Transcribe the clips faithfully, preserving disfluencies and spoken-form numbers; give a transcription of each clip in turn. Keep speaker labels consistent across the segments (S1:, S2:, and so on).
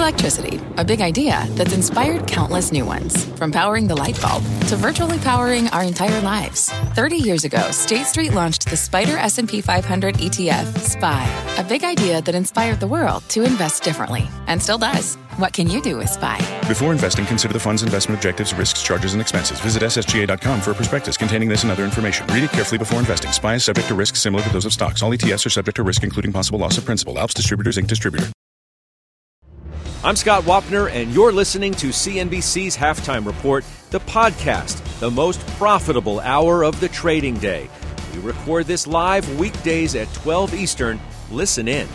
S1: Electricity, a big idea that's inspired countless new ones. From powering the light bulb to virtually powering our entire lives. thirty years ago, State Street launched the Spider S and P five hundred E T F, S P Y, a big idea that inspired the world to invest differently, and still does. What can you do with S P Y?
S2: Before investing, consider the fund's investment objectives, risks, charges, and expenses. Visit S S G A dot com for a prospectus containing this and other information. Read it carefully before investing. S P Y is subject to risks similar to those of stocks. All E T Fs are subject to risk, including possible loss of principal. Alps Distributors, Incorporated Distributor.
S3: I'm Scott Wapner, and you're listening to C N B C's Halftime Report, the podcast, the most profitable hour of the trading day. We record this live weekdays at twelve Eastern. Listen in.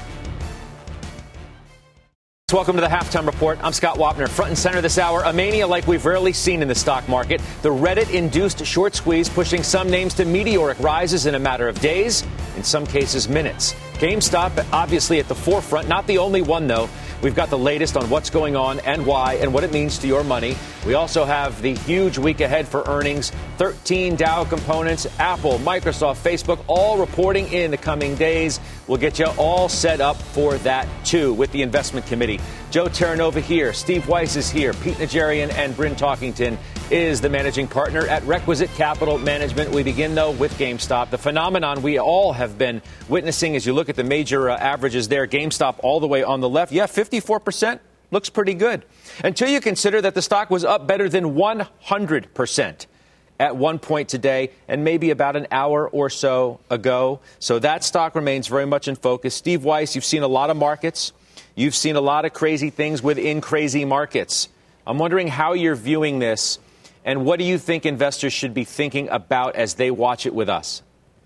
S4: Welcome to the Halftime Report. I'm Scott Wapner. Front and center this hour, a mania like we've rarely seen in the stock market. The Reddit-induced short squeeze pushing some names to meteoric rises in a matter of days, in some cases minutes. GameStop obviously at the forefront, not the only one though. We've got the latest on what's going on and why and what it means to your money. We also have the huge week ahead for earnings. thirteen Dow components, Apple, Microsoft, Facebook, all reporting in the coming days. We'll get you all set up for that, too, with the investment committee. Joe Terranova here. Steve Weiss is here. Pete Najarian and Bryn Talkington is the managing partner at Requisite Capital Management. We begin, though, with GameStop. The phenomenon we all have been witnessing as you look at the major uh, averages there. GameStop all the way on the left. Yeah, fifty-four percent looks pretty good. Until you consider that the stock was up better than one hundred percent at one point today and maybe about an hour or so ago. So that stock remains very much in focus. Steve Weiss, you've seen a lot of markets. You've seen a lot of crazy things within crazy markets. I'm wondering how you're viewing this, and what do you think investors should be thinking about as they watch it with us?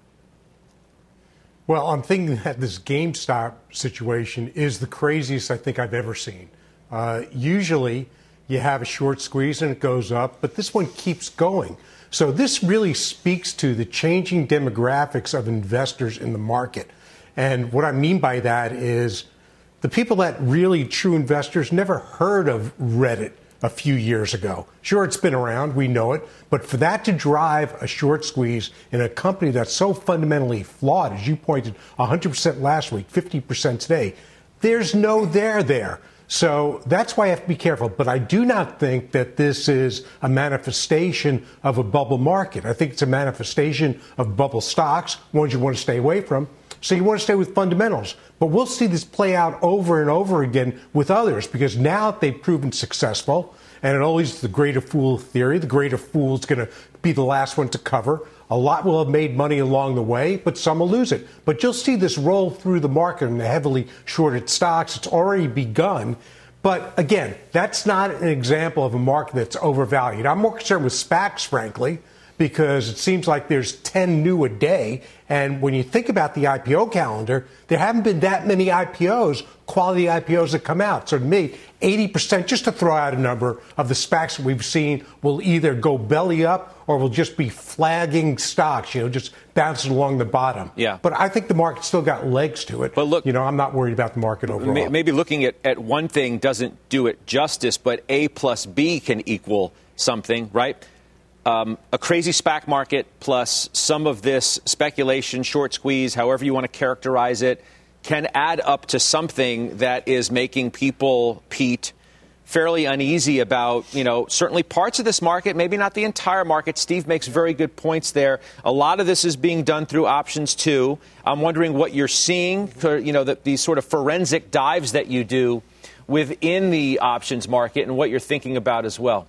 S5: Well, I'm thinking that this GameStop situation is the craziest I think I've ever seen. Uh, usually you have a short squeeze and it goes up, but this one keeps going. So this really speaks to the changing demographics of investors in the market. And what I mean by that is the people that really true investors never heard of Reddit a few years ago. Sure, it's been around, we know it, but for that to drive a short squeeze in a company that's so fundamentally flawed, as you pointed, one hundred percent last week, fifty percent today, there's no there there. So that's why I have to be careful. But I do not think that this is a manifestation of a bubble market. I think it's a manifestation of bubble stocks, ones you want to stay away from. So you want to stay with fundamentals. But we'll see this play out over and over again with others, because now they've proven successful. And it always is the greater fool theory. The greater fool is going to be the last one to cover. A lot will have made money along the way, but some will lose it. But you'll see this roll through the market in the heavily shorted stocks. It's already begun. But again, that's not an example of a market that's overvalued. I'm more concerned with SPACs, frankly, because it seems like there's ten new a day. And when you think about the I P O calendar, there haven't been that many I P Os, quality I P Os that come out. So to me, eighty percent, just to throw out a number, of the SPACs that we've seen will either go belly up or will just be flagging stocks, you know, just bouncing along the bottom.
S3: Yeah.
S5: But I think the market's still got legs to it.
S3: But look,
S5: you know, I'm not worried about the market overall.
S3: Maybe looking at, at one thing doesn't do it justice, but A plus B can equal something, right? Um, a crazy SPAC market plus some of this speculation, short squeeze, however you want to characterize it, can add up to something that is making people, Pete, fairly uneasy about, you know, certainly parts of this market, maybe not the entire market. Steve makes very good points there. A lot of this is being done through options, too. I'm wondering what you're seeing, you know, the, these sort of forensic dives that you do within the options market and what you're thinking about as well.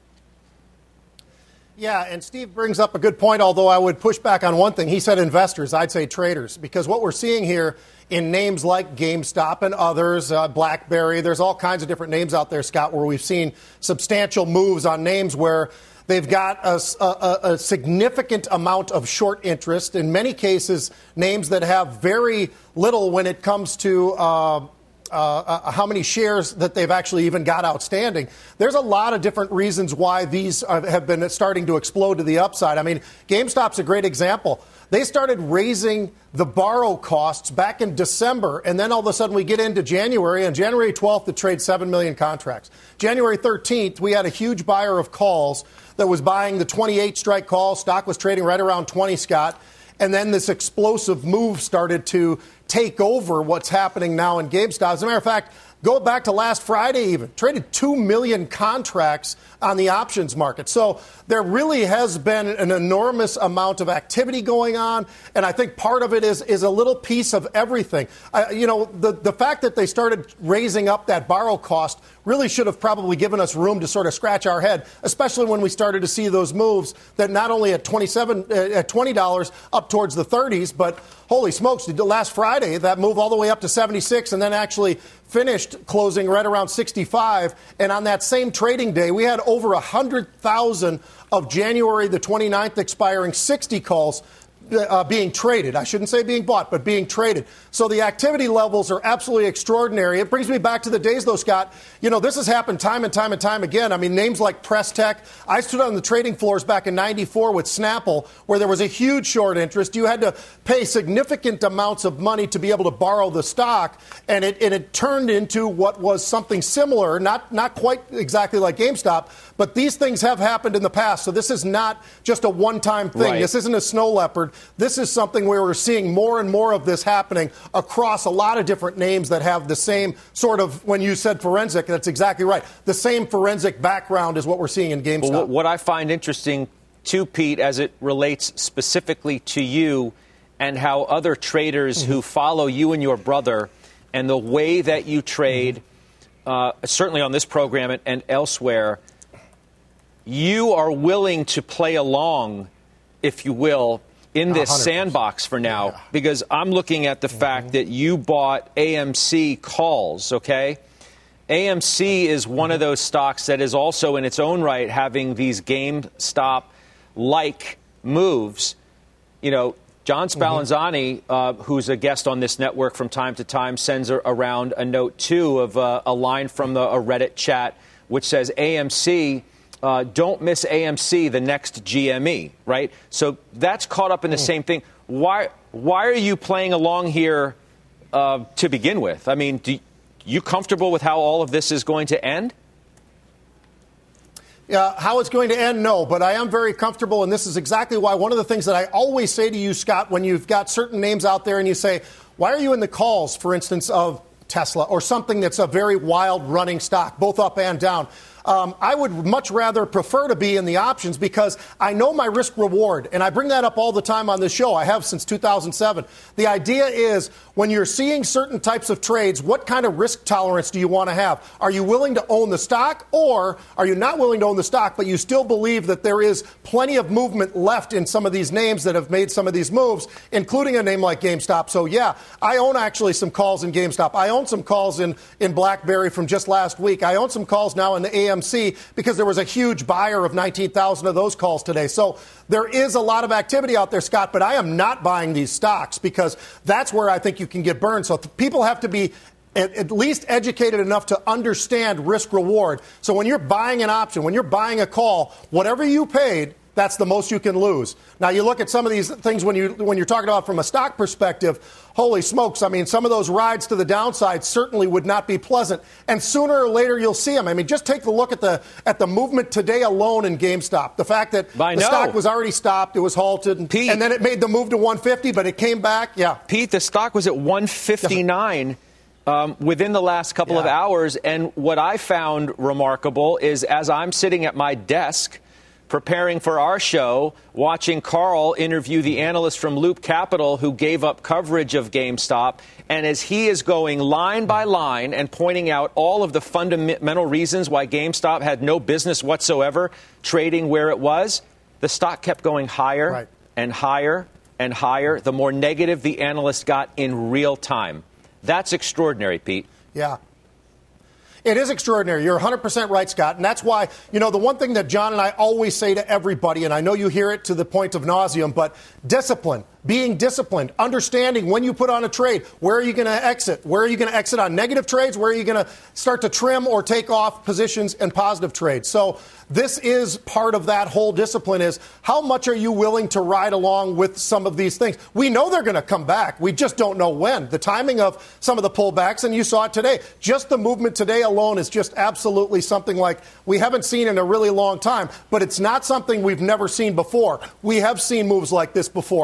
S6: Yeah, and Steve brings up a good point, although I would push back on one thing. He said investors, I'd say traders, because what we're seeing here in names like GameStop and others, uh, BlackBerry, there's all kinds of different names out there, Scott, where we've seen substantial moves on names where they've got a, a, a significant amount of short interest, in many cases names that have very little when it comes to uh, Uh, uh, how many shares that they've actually even got outstanding. There's a lot of different reasons why these uh, have been starting to explode to the upside. I mean, GameStop's a great example. They started raising the borrow costs back in December, and then all of a sudden we get into January. On January twelfth, it trades seven million contracts. January thirteenth, we had a huge buyer of calls that was buying the twenty-eight strike call. Stock was trading right around twenty, Scott. And then this explosive move started to take over what's happening now in GameStop. As a matter of fact, Go back to last Friday even. Traded two million contracts on the options market. So there really has been an enormous amount of activity going on, and I think part of it is is a little piece of everything. Uh, you know, the, the fact that they started raising up that borrow cost really should have probably given us room to sort of scratch our head, especially when we started to see those moves that not only at twenty-seven, uh, at twenty dollars up towards the thirties, but holy smokes, last Friday, that move all the way up to seventy-six and then actually finished closing right around sixty-five. And on that same trading day, we had over one hundred thousand of January the twenty-ninth expiring sixty calls Uh, being traded. I shouldn't say being bought, but being traded. So the activity levels are absolutely extraordinary. It brings me back to the days, though, Scott. You know, this has happened time and time and time again. I mean, names like Prestec. I stood on the trading floors back in ninety-four with Snapple, where there was a huge short interest. You had to pay significant amounts of money to be able to borrow the stock, and it, and it turned into what was something similar, not, not quite exactly like GameStop, but these things have happened in the past. So this is not just a one-time thing.
S3: Right.
S6: This isn't a snow leopard. This is something where we're seeing more and more of this happening across a lot of different names that have the same sort of, when you said forensic, that's exactly right. The same forensic background is what we're seeing in GameStop.
S3: Well, what I find interesting, too, Pete, as it relates specifically to you and how other traders mm-hmm. who follow you and your brother and the way that you trade, mm-hmm. uh, certainly on this program and, and elsewhere, you are willing to play along, if you will, in this one hundred percent sandbox for now, yeah. because I'm looking at the mm-hmm. fact that you bought A M C calls, okay? A M C is one mm-hmm. of those stocks that is also in its own right having these GameStop-like moves. You know, John Spallanzani, mm-hmm. uh, who's a guest on this network from time to time, sends a, around a note, too, of uh, a line from the, a Reddit chat which says A M C... Uh, don't miss A M C, the next G M E, right? So that's caught up in the mm. same thing. Why why are you playing along here uh, to begin with? I mean, do you, you comfortable with how all of this is going to end?
S6: Yeah, how it's going to end, no, but I am very comfortable, and this is exactly why one of the things that I always say to you, Scott, when you've got certain names out there and you say, why are you in the calls, for instance, of Tesla or something that's a very wild running stock, both up and down? Um, I would much rather prefer to be in the options because I know my risk reward, and I bring that up all the time on this show. I have since two thousand seven. The idea is when you're seeing certain types of trades, what kind of risk tolerance do you want to have? Are you willing to own the stock, or are you not willing to own the stock, but you still believe that there is plenty of movement left in some of these names that have made some of these moves, including a name like GameStop? So, yeah, I own actually some calls in GameStop. I own some calls in, in BlackBerry from just last week. I own some calls now in the A M C because there was a huge buyer of nineteen thousand of those calls today. So there is a lot of activity out there, Scott, but I am not buying these stocks because that's where I think you can get burned. So people have to be at least educated enough to understand risk reward. So when you're buying an option, when you're buying a call, whatever you paid, that's the most you can lose. Now, you look at some of these things when, you, when you're talking about from a stock perspective, holy smokes, I mean, some of those rides to the downside certainly would not be pleasant. And sooner or later, you'll see them. I mean, just take a look at the at the movement today alone in GameStop. The fact that
S3: I
S6: the
S3: know.
S6: stock was already stopped, it was halted, and,
S3: Pete,
S6: and then it made the move to one fifty, but it came back. Yeah.
S3: Pete, the stock was at one fifty-nine. Um, within the last couple yeah. of hours. And what I found remarkable is as I'm sitting at my desk preparing for our show, watching Carl interview the analyst from Loop Capital who gave up coverage of GameStop, and as he is going line by line and pointing out all of the fundamental reasons why GameStop had no business whatsoever trading where it was, the stock kept going higher right. and higher and higher, the more negative the analyst got in real time. That's extraordinary, Pete.
S6: Yeah. It is extraordinary. You're one hundred percent right, Scott. And that's why, you know, the one thing that John and I always say to everybody, and I know you hear it to the point of nauseum, but discipline, being disciplined, understanding when you put on a trade, where are you going to exit? Where are you going to exit on negative trades? Where are you going to start to trim or take off positions in positive trades? So this is part of that whole discipline is how much are you willing to ride along with some of these things? We know they're going to come back. We just don't know when. The timing of some of the pullbacks, and you saw it today. Just the movement today alone is just absolutely something like we haven't seen in a really long time, but it's not something we've never seen before. We have seen moves like this before. I think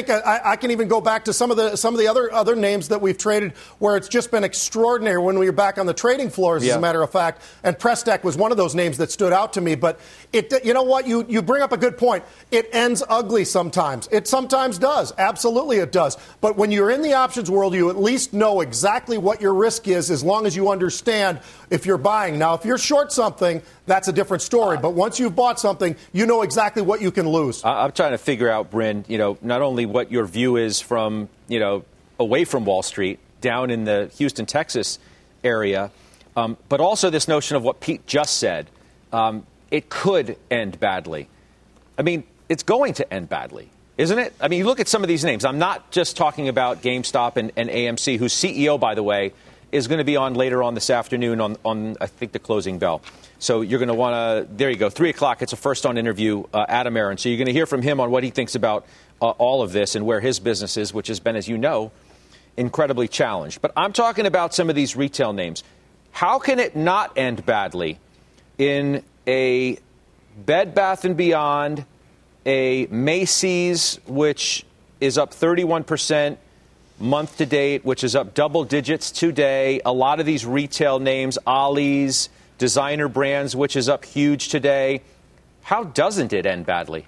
S6: think I, I can even go back to some of the some of the other other names that we've traded where it's just been extraordinary when we were back on the trading floors, yeah. as a matter of fact. And Prestec was one of those names that stood out to me. But it, you know what? You, you bring up a good point. It ends ugly sometimes. It sometimes does. Absolutely it does. But when you're in the options world, you at least know exactly what your risk is as long as you understand if you're buying. Now, if you're short something, that's a different story. But once you've bought something, you know exactly what you can lose.
S3: I'm trying to figure out, Bryn, you know, not only what your view is from, you know, away from Wall Street, down in the Houston, Texas area, um, but also this notion of what Pete just said. Um, it could end badly. I mean, it's going to end badly, isn't it? I mean, you look at some of these names. I'm not just talking about GameStop and, and A M C, whose C E O, by the way, is going to be on later on this afternoon on, on I think, the closing bell. So you're going to want to, there you go, three o'clock, it's a first on interview, uh, Adam Aron. So you're going to hear from him on what he thinks about uh, all of this and where his business is, which has been, as you know, incredibly challenged. But I'm talking about some of these retail names. How can it not end badly in a Bed Bath and Beyond, a Macy's, which is up thirty-one percent month to date, which is up double digits today, a lot of these retail names, Ollie's, designer brands, which is up huge today. How doesn't it end badly?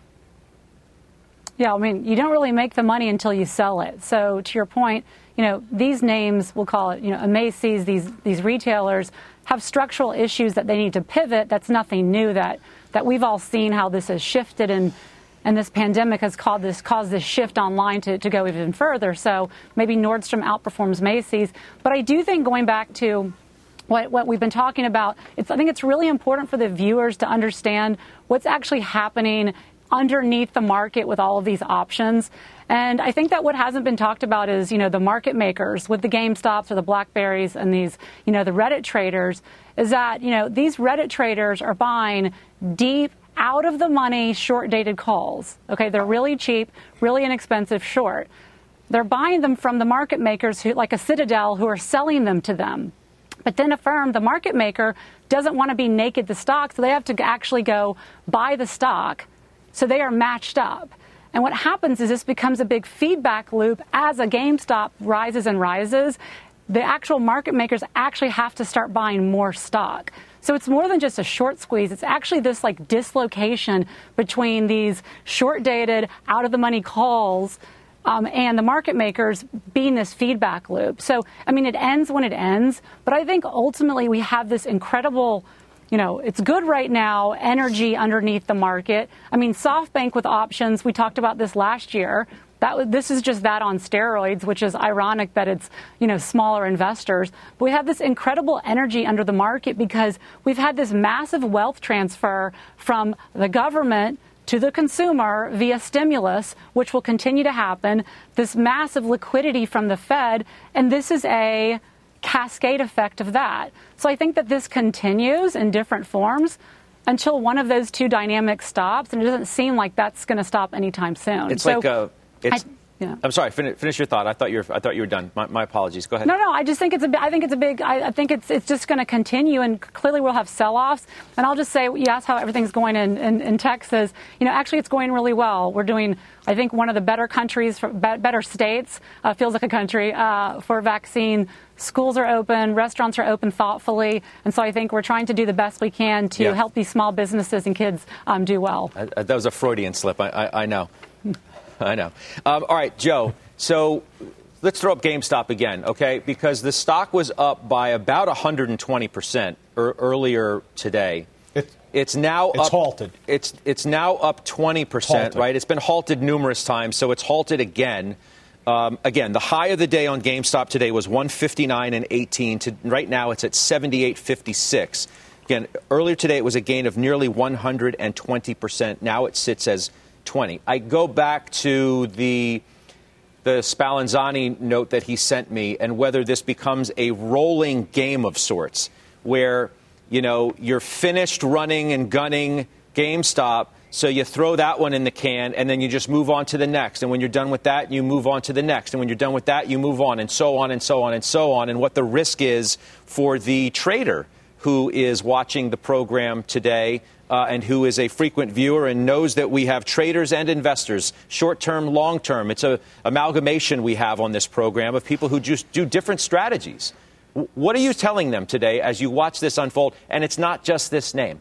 S7: Yeah, I mean, you don't really make the money until you sell it. So to your point, you know, these names, we'll call it, you know, a Macy's, these these retailers have structural issues that they need to pivot. That's nothing new that that we've all seen how this has shifted, and and this pandemic has caused this caused this shift online to, to go even further. So maybe Nordstrom outperforms Macy's. But I do think, going back to What, what we've been talking about, it's, I think it's really important for the viewers to understand what's actually happening underneath the market with all of these options. And I think that what hasn't been talked about is, you know, the market makers with the GameStops or the BlackBerries and these, you know, the Reddit traders, is that, you know, these Reddit traders are buying deep, out of the money, short dated calls. OK, they're really cheap, really inexpensive short. They're buying them from the market makers who, like a Citadel, who are selling them to them. But then a firm, the market maker, doesn't want to be naked to stock, so they have to actually go buy the stock. So they are matched up. And what happens is this becomes a big feedback loop. As a GameStop rises and rises, the actual market makers actually have to start buying more stock. So it's more than just a short squeeze. It's actually this like dislocation between these short-dated, out-of-the-money calls Um, and the market makers being this feedback loop. So, I mean, it ends when it ends. But I think ultimately we have this incredible, you know, it's good right now, energy underneath the market. I mean, SoftBank with options, we talked about this last year. That, this is just that on steroids, which is ironic that it's, you know, smaller investors. But we have this incredible energy under the market because we've had this massive wealth transfer from the government to the consumer via stimulus, which will continue to happen, this massive liquidity from the Fed, and this is a cascade effect of that. So I think that this continues in different forms until one of those two dynamics stops, and it doesn't seem like that's going to stop anytime soon.
S3: It's
S7: so
S3: like a... It's,
S7: I, yeah.
S3: I'm sorry. Finish, finish your thought. I thought you were. I thought you were done. My, my apologies. Go ahead.
S7: No, no. I just think it's a. I think it's a big. I, I think it's. It's just going to continue, and clearly we'll have sell-offs. And I'll just say, you asked how everything's going in, in, in Texas. You know, actually, it's going really well. We're doing, I think, one of the better countries, for, better states. Uh, feels like a country uh, for vaccine. Schools are open, restaurants are open thoughtfully, and so I think we're trying to do the best we can to yeah. help these small businesses and kids um, do well.
S3: I, I, that was a Freudian slip. I, I, I know. I know. Um, all right, Joe. So let's throw up GameStop again, okay? Because the stock was up by about one hundred twenty percent er, earlier today.
S6: It,
S3: it's now
S6: it's
S3: up,
S6: halted.
S3: It's it's now up twenty percent, halted. Right? It's been halted numerous times, so it's halted again. Um, again, the high of the day on GameStop today was one fifty-nine and eighteen. To, right now, it's at seventy-eight fifty-six. Again, earlier today, it was a gain of nearly one hundred twenty percent. Now it sits as twenty. I go back to the the Spallanzani note that he sent me and whether this becomes a rolling game of sorts where, you know, you're finished running and gunning GameStop, so you throw that one in the can and then you just move on to the next. And when you're done with that, you move on to the next. And when you're done with that, you move on and so on and so on and so on. And what the risk is for the trader who is watching the program today uh, and who is a frequent viewer and knows that we have traders and investors, short-term, long-term. It's an amalgamation we have on this program of people who just do different strategies. W- what are you telling them today as you watch this unfold? And it's not just this name.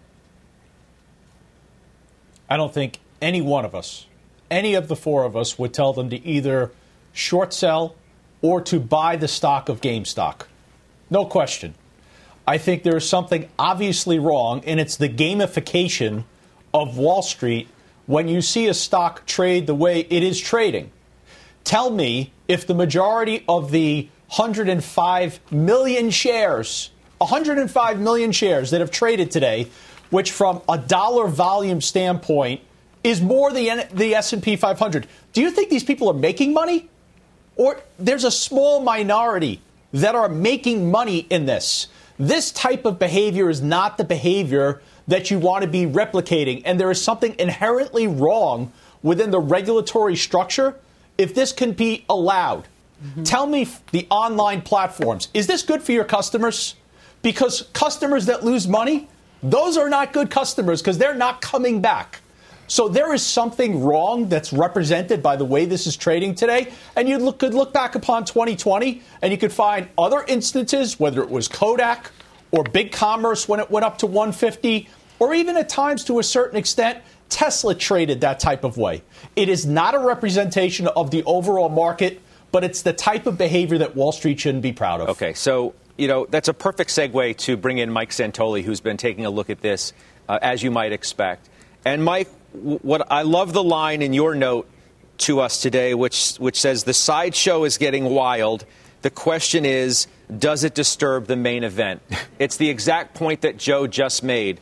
S8: I don't think any one of us, any of the four of us, would tell them to either short sell or to buy the stock of GameStop. No question. I think there is something obviously wrong, and it's the gamification of Wall Street when you see a stock trade the way it is trading. Tell me if the majority of the one hundred five million shares, one hundred five million shares that have traded today, which from a dollar volume standpoint is more than the S and P five hundred. Do you think these people are making money? Or there's a small minority that are making money in this? This type of behavior is not the behavior that you want to be replicating. And there is something inherently wrong within the regulatory structure if this can be allowed. Mm-hmm. Tell me the online platforms. Is this good for your customers? Because customers that lose money, those are not good customers because they're not coming back. So there is something wrong that's represented by the way this is trading today. And you look, could look back upon twenty twenty and you could find other instances, whether it was Kodak or Big Commerce when it went up to one fifty, or even at times to a certain extent, Tesla traded that type of way. It is not a representation of the overall market, but it's the type of behavior that Wall Street shouldn't be proud of.
S3: Okay, so, you know, that's a perfect segue to bring in Mike Santoli, who's been taking a look at this, uh, as you might expect. And Mike, what I love the line in your note to us today, which which says the sideshow is getting wild. The question is, does it disturb the main event? It's the exact point that Joe just made.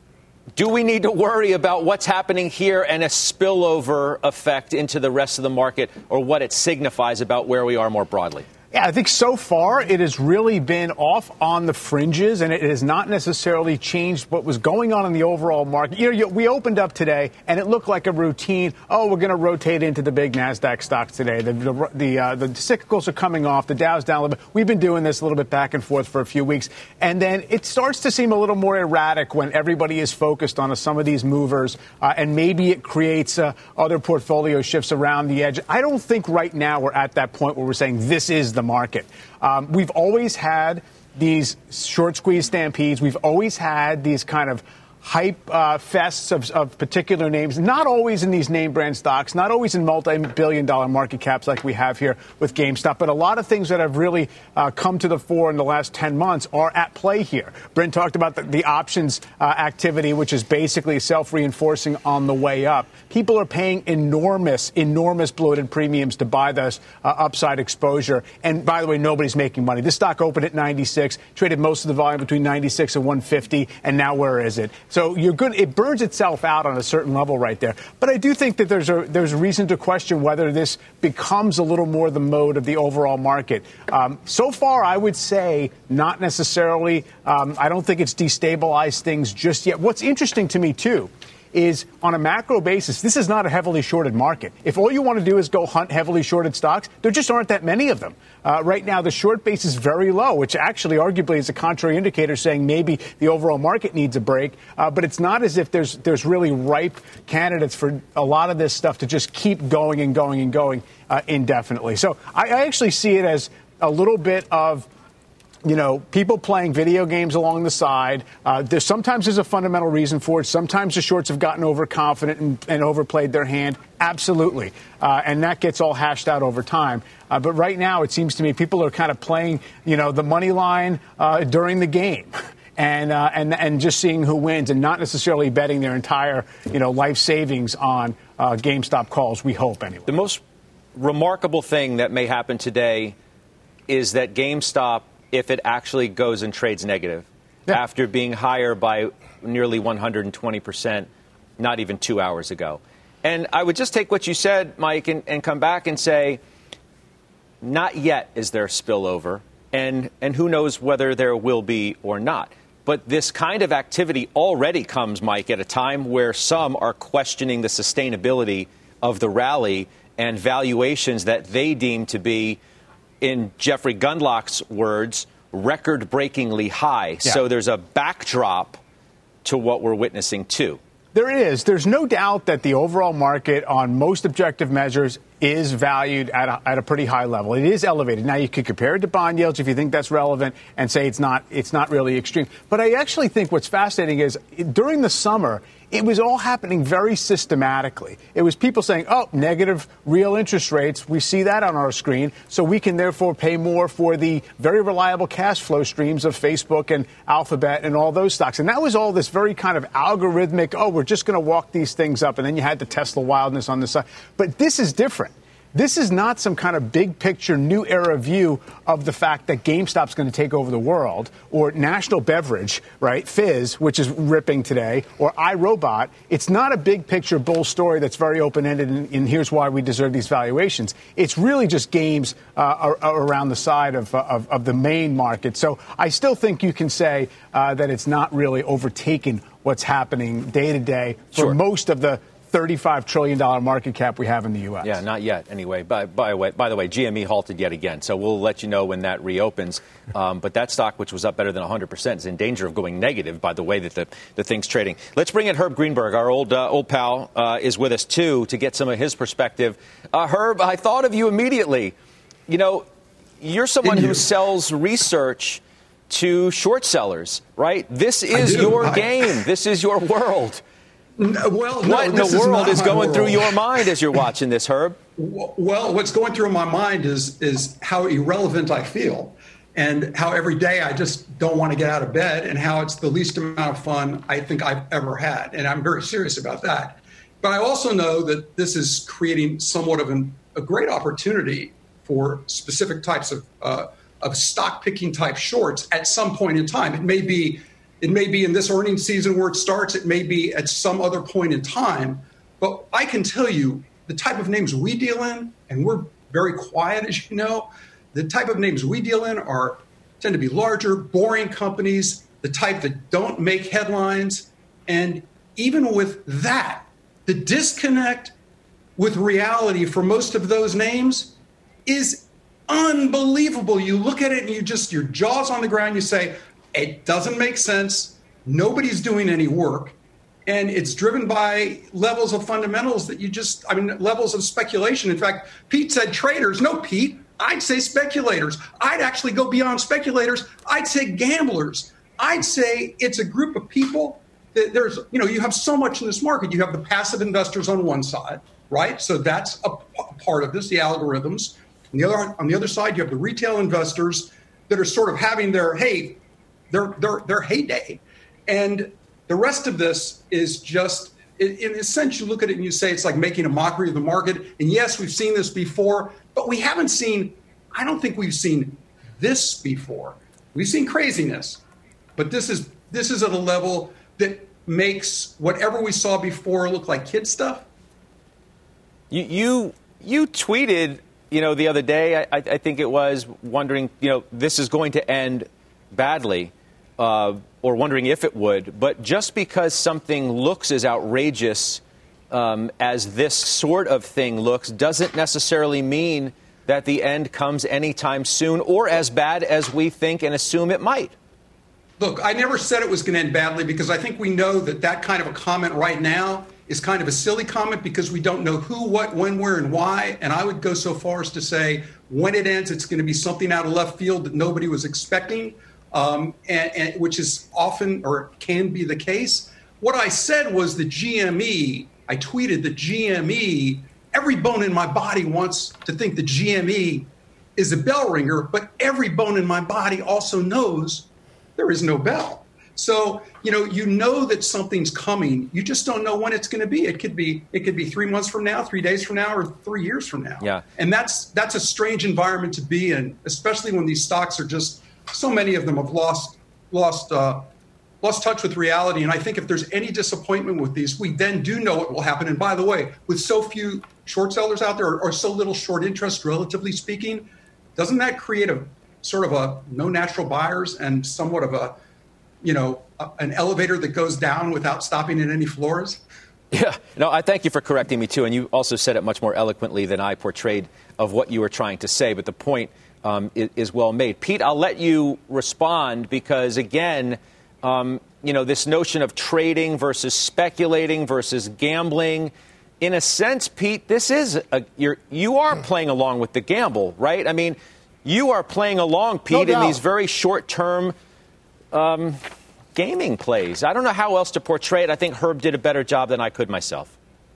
S3: Do we need to worry about what's happening here and a spillover effect into the rest of the market, or what it signifies about where we are more broadly?
S9: Yeah, I think so far it has really been off on the fringes, and it has not necessarily changed what was going on in the overall market. You know, we opened up today, and it looked like a routine, oh, we're going to rotate into the big NASDAQ stocks today. The the, the, uh, the cyclicals are coming off. The Dow's down a little bit. We've been doing this a little bit back and forth for a few weeks. And then it starts to seem a little more erratic when everybody is focused on some of these movers, uh, and maybe it creates uh, other portfolio shifts around the edge. I don't think right now we're at that point where we're saying this is the market. Um, we've always had these short squeeze stampedes. We've always had these kind of hype uh, fests of, of particular names, not always in these name brand stocks, not always in multi-billion dollar market caps like we have here with GameStop, but a lot of things that have really uh, come to the fore in the last ten months are at play here. Brent talked about the, the options uh, activity, which is basically self-reinforcing on the way up. People are paying enormous, enormous bloated premiums to buy this uh, upside exposure. And by the way, nobody's making money. This stock opened at ninety-six, traded most of the volume between ninety-six and one fifty, and now where is it? So you're good. It burns itself out on a certain level right there. But I do think that there's a there's reason to question whether this becomes a little more the mode of the overall market. Um, so far, I would say not necessarily. Um, I don't think it's destabilized things just yet. What's interesting to me, too, is on a macro basis, this is not a heavily shorted market. If all you want to do is go hunt heavily shorted stocks, there just aren't that many of them. Uh, right now, the short base is very low, which actually arguably is a contrary indicator saying maybe the overall market needs a break. Uh, but it's not as if there's there's really ripe candidates for a lot of this stuff to just keep going and going and going uh, indefinitely. So I, I actually see it as a little bit of, you know, people playing video games along the side. Uh, there's sometimes there's a fundamental reason for it. Sometimes the shorts have gotten overconfident and, and overplayed their hand. Absolutely. Uh, and that gets all hashed out over time. Uh, but right now, it seems to me people are kind of playing, you know, the money line uh, during the game. And, uh, and and just seeing who wins and not necessarily betting their entire, you know, life savings on uh, GameStop calls, we hope anyway.
S3: The most remarkable thing that may happen today is that GameStop, if it actually goes and trades negative, yeah, after being higher by nearly one hundred twenty percent not even two hours ago. And I would just take what you said, Mike, and, and come back and say, not yet is there spillover, and, and who knows whether there will be or not. But this kind of activity already comes, Mike, at a time where some are questioning the sustainability of the rally and valuations that they deem to be, in Jeffrey Gundlach's words, record-breakingly high. Yeah. So there's a backdrop to what we're witnessing, too.
S9: There is. There's no doubt that the overall market on most objective measures is valued at a, at a pretty high level. It is elevated. Now, you could compare it to bond yields if you think that's relevant and say it's not it's not really extreme. But I actually think what's fascinating is during the summer, it was all happening very systematically. It was people saying, oh, negative real interest rates. We see that on our screen. So we can therefore pay more for the very reliable cash flow streams of Facebook and Alphabet and all those stocks. And that was all this very kind of algorithmic, oh, we're just going to walk these things up. And then you had the Tesla wildness on the side. But this is different. This is not some kind of big picture, new era view of the fact that GameStop's going to take over the world, or National Beverage, right, Fizz, which is ripping today, or iRobot. It's not a big picture bull story that's very open-ended, and, and here's why we deserve these valuations. It's really just games uh, around the side of, of, of the main market. So I still think you can say uh, that it's not really overtaken what's happening day to day for
S3: sure.
S9: most of the thirty-five trillion dollars market cap we have in the U S.
S3: Yeah, not yet, anyway. By, by, way, by the way, G M E halted yet again, so we'll let you know when that reopens. Um, but that stock, which was up better than one hundred percent, is in danger of going negative by the way that the, the thing's trading. Let's bring in Herb Greenberg, our old uh, old pal, uh, is with us, too, to get some of his perspective. Uh, Herb, I thought of you immediately. You know, you're someone who sells research to short sellers, right? This is your I, game. This is your world.
S10: No, well, no,
S3: what in the world is, is going
S10: world.
S3: through your mind as you're watching this, Herb?
S10: Well, what's going through my mind is is how irrelevant I feel, and how every day I just don't want to get out of bed, and how it's the least amount of fun I think I've ever had. And I'm very serious about that. But I also know that this is creating somewhat of an, a great opportunity for specific types of uh, of stock picking type shorts at some point in time. It may be It may be in this earnings season where it starts. It may be at some other point in time. But I can tell you the type of names we deal in, and we're very quiet, as you know, the type of names we deal in are tend to be larger, boring companies, the type that don't make headlines. And even with that, the disconnect with reality for most of those names is unbelievable. You look at it and you just, your jaw's on the ground, you say, it doesn't make sense. Nobody's doing any work. And it's driven by levels of fundamentals that you just, I mean, levels of speculation. In fact, Pete said traders. No, Pete, I'd say speculators. I'd actually go beyond speculators. I'd say gamblers. I'd say it's a group of people that there's, you know, you have so much in this market. You have the passive investors on one side, right? So that's a p- part of this, the algorithms. On the other, on the other side, you have the retail investors that are sort of having their, hey, Their, their, their heyday. And the rest of this is just, in, in a sense, you look at it and you say it's like making a mockery of the market. And yes, we've seen this before, but we haven't seen, I don't think we've seen this before. We've seen craziness, but this is this is at a level that makes whatever we saw before look like kid stuff.
S3: You you, you tweeted, you know, the other day, I, I think it was, wondering, you know, this is going to end badly. Uh, or wondering if it would. But just because something looks as outrageous um, as this sort of thing looks doesn't necessarily mean that the end comes anytime soon or as bad as we think and assume it might.
S10: Look, I never said it was going to end badly because I think we know that that kind of a comment right now is kind of a silly comment because we don't know who, what, when, where, and why. And I would go so far as to say when it ends, it's going to be something out of left field that nobody was expecting. Um, and, and which is often or can be the case. What I said was the G M E, I tweeted the G M E, every bone in my body wants to think the G M E is a bell ringer, but every bone in my body also knows there is no bell. So, you know, you know that something's coming. You just don't know when it's going to be. It could be it could be three months from now, three days from now, or three years from now.
S3: Yeah.
S10: And that's that's a strange environment to be in, especially when these stocks are just, so many of them have lost lost uh, lost touch with reality. And I think if there's any disappointment with these, we then do know what will happen. And by the way, with so few short sellers out there or, or so little short interest, relatively speaking, doesn't that create a sort of a no natural buyers and somewhat of a, you know, a, an elevator that goes down without stopping at any floors?
S3: Yeah, no, I thank you for correcting me, too. And you also said it much more eloquently than I portrayed of what you were trying to say. But the point um, is, is well made. Pete, I'll let you respond because, again, um, you know, this notion of trading versus speculating versus gambling, in a sense, Pete, this is a, you're, you are playing along with the gamble, right? I mean, you are playing along, Pete,
S6: No
S3: in
S6: doubt.
S3: these very short-term um, gaming plays. I don't know how else to portray it. I think Herb did a better job than I could myself.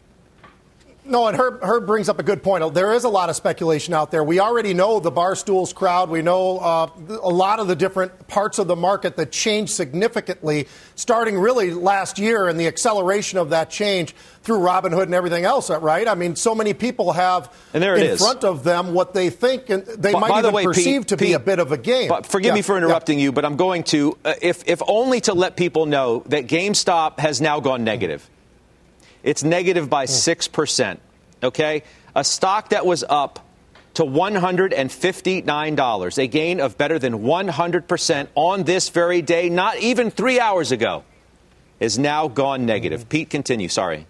S6: No, and Herb, Herb brings up a good point. There is a lot of speculation out there. We already know the Barstools crowd. We know uh, a lot of the different parts of the market that changed significantly starting really last year and the acceleration of that change through Robinhood and everything else, right? I mean, so many people have
S3: and there it
S6: in
S3: is.
S6: front of them what they think and they
S3: By,
S6: might
S3: by
S6: even
S3: the way,
S6: perceive
S3: Pete,
S6: to
S3: Pete,
S6: be a bit of a game.
S3: But forgive
S6: yeah,
S3: me for interrupting
S6: yeah.
S3: you, but I'm going to, uh, if, if only to let people know that GameStop has now gone negative. It's negative by six percent. Okay, a stock that was up to one hundred fifty-nine dollars, a gain of better than one hundred percent on this very day, not even three hours ago, is now gone negative. Pete, continue. Sorry.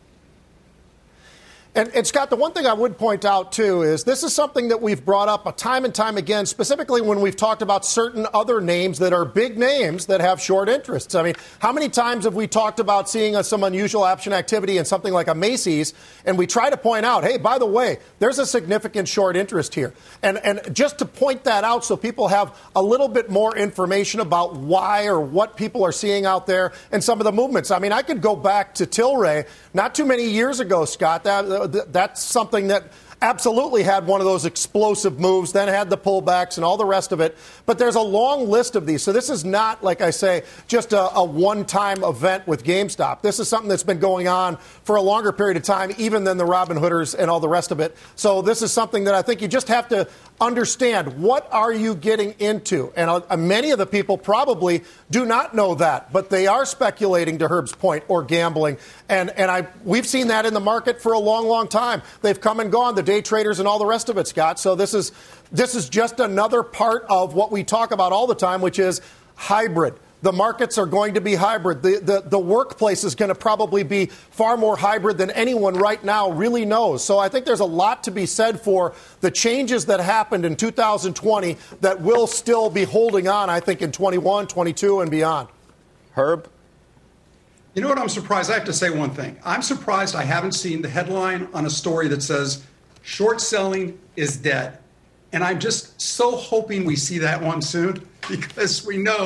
S6: And, and, Scott, the one thing I would point out, too, is this is something that we've brought up time and time again, specifically when we've talked about certain other names that are big names that have short interests. I mean, how many times have we talked about seeing uh, some unusual option activity in something like a Macy's, and we try to point out, hey, by the way, there's a significant short interest here. And, and just to point that out so people have a little bit more information about why or what people are seeing out there and some of the movements. I mean, I could go back to Tilray not too many years ago, Scott. That, That's something that absolutely had one of those explosive moves, then had the pullbacks and all the rest of it. But there's a long list of these. So this is not, like I say, just a, a one-time event with GameStop. This is something that's been going on for a longer period of time, even than the Robinhooders and all the rest of it. So this is something that I think you just have to understand. What are you getting into? And uh, many of the people probably do not know that, but they are speculating, to Herb's point, or gambling. And and I we've seen that in the market for a long, long time. They've come and gone, the day traders and all the rest of it, Scott. So this is this is just another part of what we talk about all the time, which is hybrid. The markets are going to be hybrid. The, the, the workplace is going to probably be far more hybrid than anyone right now really knows. So I think there's a lot to be said for the changes that happened in two thousand twenty that will still be holding on, I think, in twenty-one, twenty-two, and beyond.
S3: Herb?
S10: You know what? I'm surprised. I have to say one thing. I'm surprised I haven't seen the headline on a story that says short selling is dead. And I'm just so hoping we see that one soon, because we know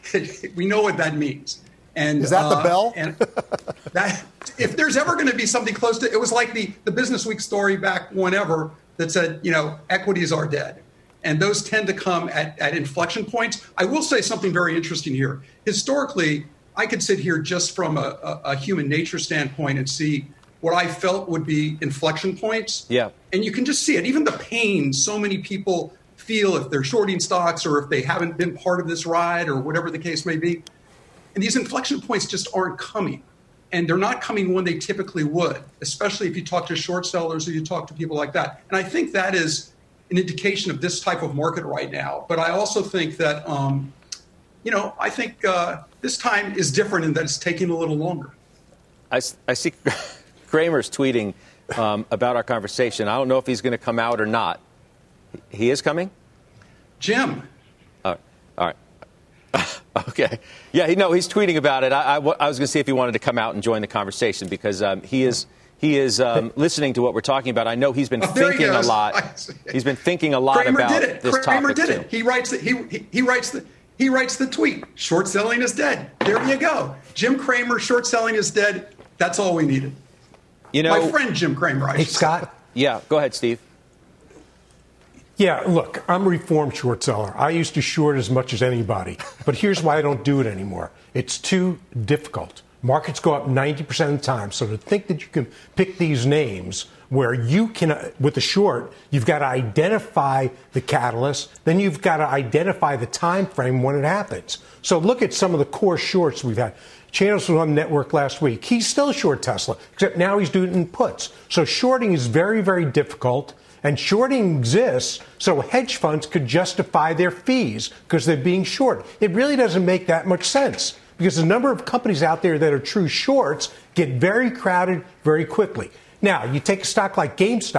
S10: we know what that means. And
S6: is that
S10: uh,
S6: the bell?
S10: And that if there's ever going to be something close to it, was like the the Business Week story back whenever that said, you know, equities are dead. And those tend to come at, at inflection points. I will say something very interesting here. Historically, I could sit here just from a, a, a human nature standpoint and see what I felt would be inflection points.
S3: Yeah.
S10: And you can just see it. Even the pain so many people feel if they're shorting stocks or if they haven't been part of this ride or whatever the case may be. And these inflection points just aren't coming. And they're not coming when they typically would, especially if you talk to short sellers or you talk to people like that. And I think that is an indication of this type of market right now. But I also think that, um, you know, I think uh, this time is different in that it's taking a little longer.
S3: I, I see Cramer's tweeting um, about our conversation. I don't know if he's going to come out or not. He is coming?
S10: Jim.
S3: All right. All right. Okay. Yeah, he, no, he's tweeting about it. I, I, I was going to see if he wanted to come out and join the conversation because um, he is he is um, listening to what we're talking about. I know he's been
S10: Oh, there he
S3: thinking a
S10: goes.
S3: lot. He's been thinking a lot
S10: Cramer
S3: about
S10: did it.
S3: this
S10: Cramer
S3: topic
S10: did
S3: too.
S10: it. He writes the, he, he he writes the he writes the tweet. Short selling is dead. There you go. Jim Cramer, short selling is dead. That's all we needed.
S3: You know,
S10: my friend Jim Cramer. I
S5: Hey,
S10: should say.
S5: Scott.
S3: Yeah, go ahead, Steve.
S5: Yeah, look, I'm a reformed short seller. I used to short as much as anybody. But here's why I don't do it anymore. It's too difficult. Markets go up ninety percent of the time. So to think that you can pick these names where you can, uh, with the short, you've got to identify the catalyst, then you've got to identify the time frame when it happens. So look at some of the core shorts we've had. Chanos was on the network last week. He's still short Tesla, except now he's doing it in puts. So shorting is very, very difficult. And shorting exists so hedge funds could justify their fees because they're being short. It really doesn't make that much sense because the number of companies out there that are true shorts get very crowded very quickly. Now, you take a stock like GameStop,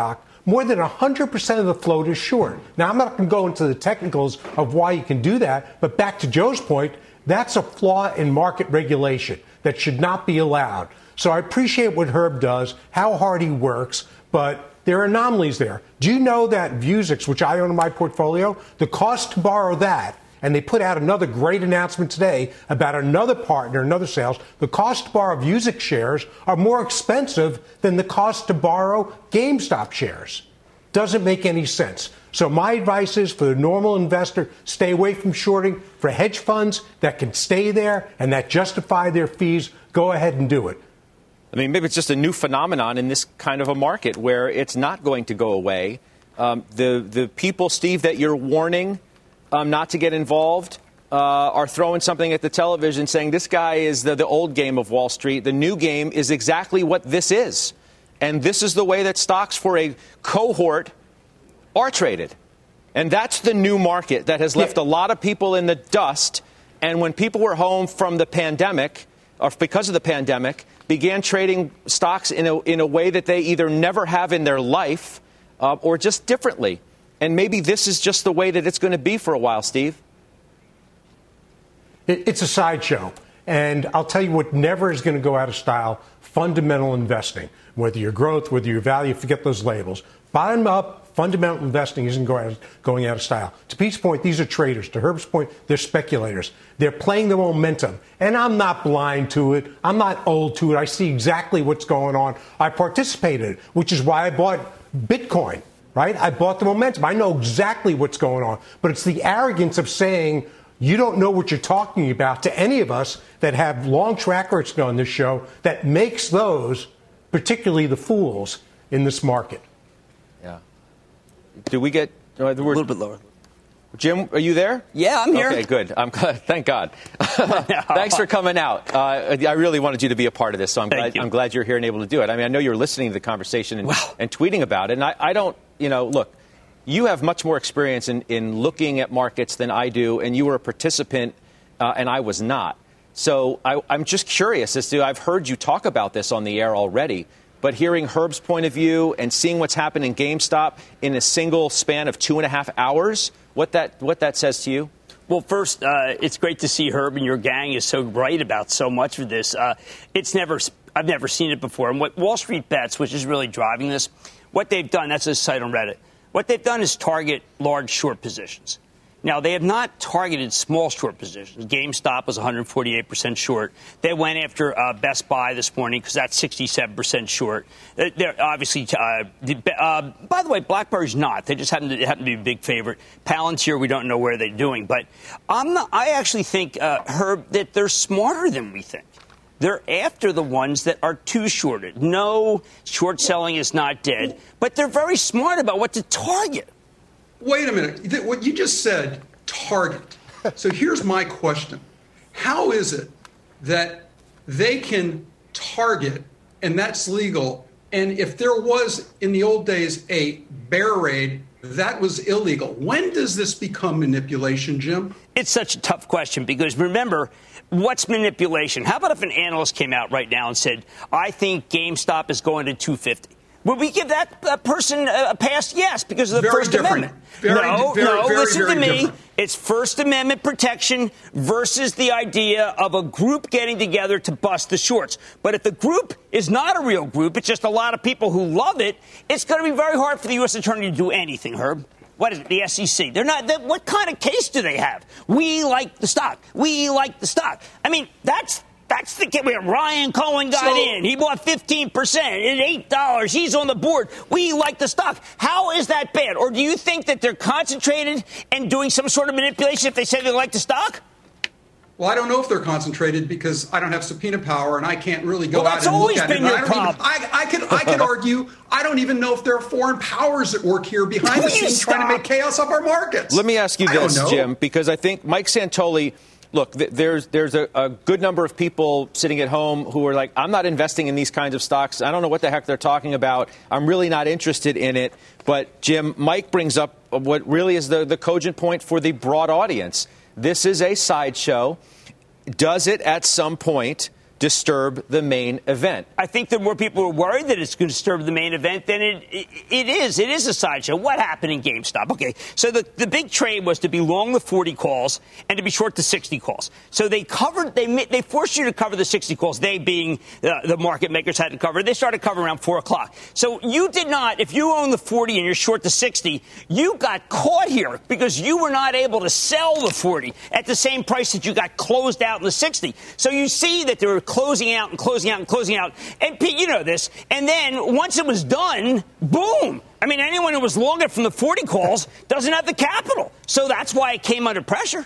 S5: More than one hundred percent of the float is short. Now, I'm not going to go into the technicals of why you can do that, but back to Joe's point, that's a flaw in market regulation that should not be allowed. So I appreciate what Herb does, how hard he works, but there are anomalies there. Do you know that Vuzix, which I own in my portfolio, the cost to borrow that, and they put out another great announcement today about another partner, another sales, the cost to borrow Vuzix shares are more expensive than the cost to borrow GameStop shares. Doesn't make any sense. So my advice is for the normal investor, stay away from shorting. For hedge funds that can stay there and that justify their fees, go ahead and do it.
S3: I mean, maybe it's just a new phenomenon in this kind of a market where it's not going to go away. Um, the the people, Steve, that you're warning um, not to get involved uh, are throwing something at the television saying this guy is the, the old game of Wall Street. The new game is exactly what this is. And this is the way that stocks for a cohort are traded. And that's the new market that has left a lot of people in the dust. And when people were home from the pandemic, or because of the pandemic, began trading stocks in a, in a way that they either never have in their life uh, or just differently. And maybe this is just the way that it's going to be for a while, Steve.
S5: It, it's a sideshow. And I'll tell you what never is going to go out of style, fundamental investing. Whether you're growth, whether you're value, forget those labels. Bottom up, fundamental investing isn't going out, going out of style. To Pete's point, these are traders. To Herb's point, they're speculators. They're playing the momentum. And I'm not blind to it. I'm not old to it. I see exactly what's going on. I participated, which is why I bought Bitcoin, right? I bought the momentum. I know exactly what's going on. But it's the arrogance of saying you don't know what you're talking about to any of us that have long track records on this show that makes those, particularly the fools, in this market.
S3: Yeah. Do we get uh, a
S11: little bit lower?
S3: Jim, are you there?
S11: Yeah, I'm here.
S3: Okay, good. I'm glad. Thank God. Thanks for coming out. Uh, I really wanted you to be a part of this, so I'm glad, I'm glad you're here and able to do it. I mean, I know you're listening to the conversation and, wow. and tweeting about it. And I, I don't, you know, look, you have much more experience in, in looking at markets than I do, and you were a participant, uh, and I was not. So I, I'm just curious as to, I've heard you talk about this on the air already, but hearing Herb's point of view and seeing what's happened in GameStop in a single span of two and a half hours, what that what that says to you?
S11: Well, first, uh, it's great to see Herb and your gang is so right about so much of this. Uh, it's never I've never seen it before. And what Wall Street Bets, which is really driving this, what they've done, that's a site on Reddit. What they've done is target large short positions. Now, they have not targeted small short positions. GameStop was one hundred forty-eight percent short. They went after uh, Best Buy this morning because that's sixty-seven percent short. They're obviously, uh, uh, by the way, BlackBerry's not. They just happen to, happen to be a big favorite. Palantir, we don't know where they're doing. But I'm not, I actually think, uh, Herb, that they're smarter than we think. They're after the ones that are too shorted. No, short selling is not dead, but they're very smart about what to target.
S10: Wait a minute. What you just said, target. So here's my question. How is it that they can target, and that's legal, and if there was, in the old days, a bear raid, that was illegal? When does this become manipulation, Jim?
S11: It's such a tough question because, remember, what's manipulation? How about if an analyst came out right now and said, I think GameStop is going to two fifty? Would we give that uh, person a pass? Yes, because of the
S10: very
S11: First
S10: different.
S11: Amendment.
S10: Very,
S11: no,
S10: very,
S11: no,
S10: very,
S11: listen
S10: very
S11: to me.
S10: different.
S11: It's First Amendment protection versus the idea of a group getting together to bust the shorts. But if the group is not a real group, it's just a lot of people who love it, it's going to be very hard for the U S attorney to do anything, Herb. What is it? The S E C. They're not. They're, what kind of case do they have? We like the stock. We like the stock. I mean, that's that's the case where Ryan Cohen got so, in. He bought fifteen percent at eight dollars. He's on the board. We like the stock. How is that bad? Or do you think that they're concentrated and doing some sort of manipulation if they say they like the stock?
S10: Well, I don't know if they're concentrated because I don't have subpoena power and I can't really go
S11: well,
S10: out and look at it.
S11: Your
S10: I, don't even, I, I could I could argue I don't even know if there are foreign powers at work here behind the scenes trying to make chaos of our markets.
S3: Let me ask you this, Jim, because I think Mike Santoli, look, th- there's there's a, a good number of people sitting at home who are like, I'm not investing in these kinds of stocks. I don't know what the heck they're talking about. I'm really not interested in it. But, Jim, Mike brings up what really is the, the cogent point for the broad audience. This is a sideshow. Does it at some point disturb the main event?
S11: I think that more people are worried that it's going to disturb the main event than it, it, it is. It is a sideshow. What happened in GameStop? Okay, so the, the big trade was to be long the forty calls and to be short the sixty calls. So they covered, they they forced you to cover the sixty calls. They being uh, the market makers had to cover. They started covering around four o'clock. So you did not, if you own the forty and you're short the sixty, you got caught here because you were not able to sell the forty at the same price that you got closed out in the sixty. So you see that they were closing out and closing out and closing out. And Pete, you know this. And then once it was done, boom. I mean, anyone who was long it from the forty calls doesn't have the capital. So that's why it came under pressure.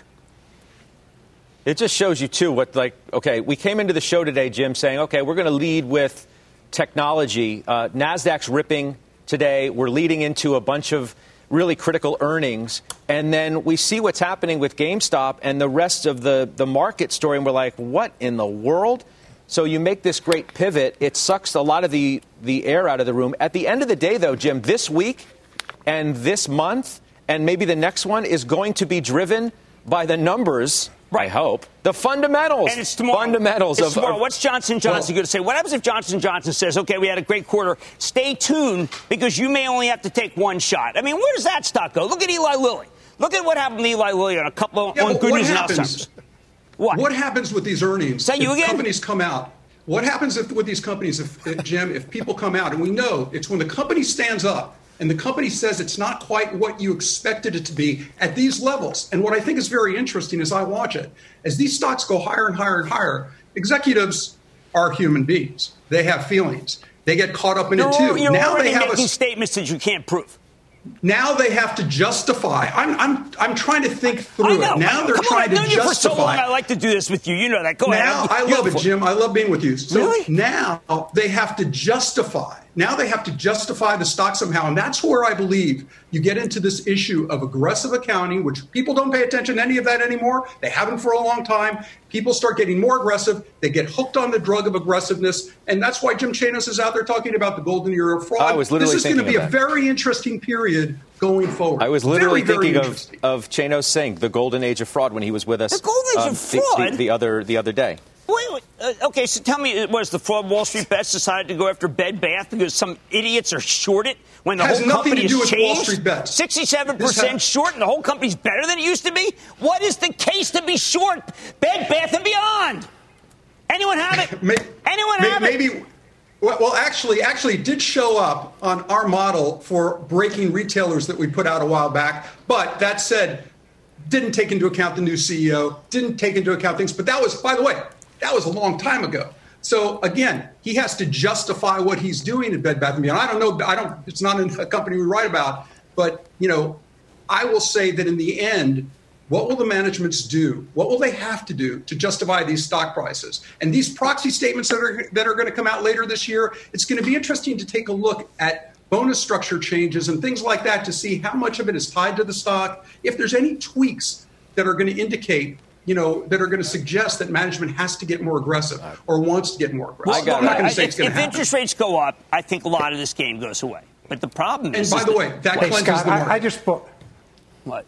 S3: It just shows you, too, what, like, okay, we came into the show today, Jim, saying, okay, we're going to lead with technology. Uh, NASDAQ's ripping today. We're leading into a bunch of really critical earnings. And then we see what's happening with GameStop and the rest of the, the market story. And we're like, what in the world? So you make this great pivot. It sucks a lot of the, the air out of the room. At the end of the day, though, Jim, this week and this month and maybe the next one is going to be driven by the numbers, right. I hope, the fundamentals.
S11: And it's tomorrow.
S3: Fundamentals
S11: it's
S3: of,
S11: tomorrow.
S3: of
S11: What's Johnson Johnson well, going to say? What happens if Johnson Johnson says, okay, we had a great quarter. Stay tuned because you may only have to take one shot. I mean, where does that stock go? Look at Eli Lilly. Look at what happened to Eli Lilly on a couple of
S10: yeah,
S11: on Good News and
S10: happens,
S11: Alzheimer's. What?
S10: What happens with these earnings?
S11: Say you
S10: if
S11: again?
S10: Companies come out. What happens if, with these companies, if, if, Jim, if people come out, and we know it's when the company stands up and the company says it's not quite what you expected it to be at these levels. And what I think is very interesting as I watch it, as these stocks go higher and higher and higher, executives are human beings. They have feelings. They get caught up in
S11: you're,
S10: it too.
S11: You're
S10: now
S11: already
S10: they have
S11: making
S10: a,
S11: statements that you can't prove.
S10: Now they have to justify. I'm I'm I'm trying to think through it. Now they're
S11: Come
S10: trying
S11: on, I've
S10: to
S11: known you for so
S10: justify.
S11: long. I like to do this with you. You know that. Go
S10: now,
S11: ahead.
S10: I love it, Jim. I love being with you. So
S11: really?
S10: now they have to justify. Now they have to justify the stock somehow. And that's where I believe you get into this issue of aggressive accounting, which people don't pay attention to any of that anymore. They haven't for a long time. People start getting more aggressive. They get hooked on the drug of aggressiveness. And that's why Jim Chanos is out there talking about the golden era of fraud.
S3: I was literally
S10: this is going to be a
S3: that.
S10: very interesting period going forward.
S3: I was literally
S10: very,
S3: thinking
S10: very
S3: of, of Chanos saying the golden age of fraud when he was with us
S11: the golden age
S3: um,
S11: of fraud?
S3: The, the, the, other, the other day.
S11: Wait, wait. Uh, okay, so tell me, was the fraud Wall Street Bets decided to go after Bed Bath because some idiots are shorted when the
S10: Has
S11: whole
S10: nothing
S11: company
S10: to do
S11: has
S10: with Wall
S11: changed?
S10: Street Bets.
S11: sixty-seven percent
S10: has-
S11: short and the whole company's better than it used to be? What is the case to be short Bed Bath and Beyond? Anyone have it?
S10: May-
S11: Anyone
S10: may-
S11: have
S10: maybe,
S11: it?
S10: Well, well, actually, actually, it did show up on our model for breaking retailers that we put out a while back. But that said, didn't take into account the new C E O, didn't take into account things. But that was, by the way, that was a long time ago. So again, he has to justify what he's doing at Bed Bath and Beyond. I don't know. I don't. It's not a company we write about. But you know, I will say that in the end, what will the managements do? What will they have to do to justify these stock prices? And these proxy statements that are that are going to come out later this year, it's going to be interesting to take a look at bonus structure changes and things like that to see how much of it is tied to the stock. If there's any tweaks that are going to indicate, you know, that are going to suggest that management has to get more aggressive or wants to get more aggressive.
S11: Well,
S10: I'm not going to say
S11: if,
S10: it's going to
S11: if
S10: happen.
S11: interest rates go up, I think a lot of this game goes away. But the problem
S10: And
S11: is,
S10: by
S11: is
S10: the
S11: that,
S10: way, that
S5: Hey,
S10: cleanses
S5: Scott,
S10: the market.
S5: I, I just bought.
S11: What?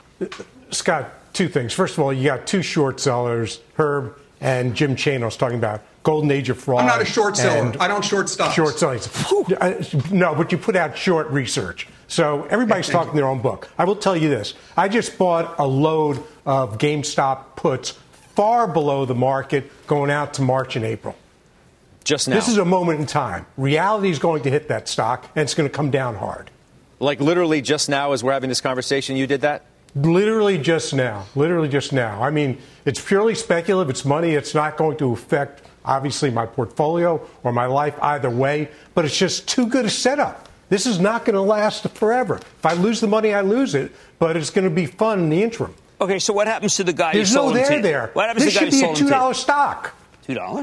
S5: Scott, two things. First of all, you got two short sellers, Herb and Jim Chanos, talking about golden age of fraud.
S10: I'm not a short seller.
S5: and
S10: I don't short stocks.
S5: Short sellers. No, but you put out short research. So everybody's
S10: Okay,
S5: talking their own book. I will tell you this. I just bought a load of GameStop puts far below the market going out to March and April.
S3: Just now.
S5: This is a moment in time. Reality is going to hit that stock, and it's going to come down hard.
S3: Like literally just now as we're having this conversation, you did that?
S5: Literally just now. Literally just now. I mean, it's purely speculative. It's money. It's not going to affect, obviously, my portfolio or my life either way. But it's just too good a setup. This is not going to last forever. If I lose the money, I lose it. But it's going to be fun in the interim.
S11: Okay, so what happens to the guy
S5: There's
S11: who sold
S5: no
S11: him
S5: there
S11: to?
S5: there.
S11: What happens
S5: This
S11: to the guy
S5: should
S11: who
S5: be a
S11: sold
S5: two
S11: him to?
S5: dollar stock.
S11: Two dollars.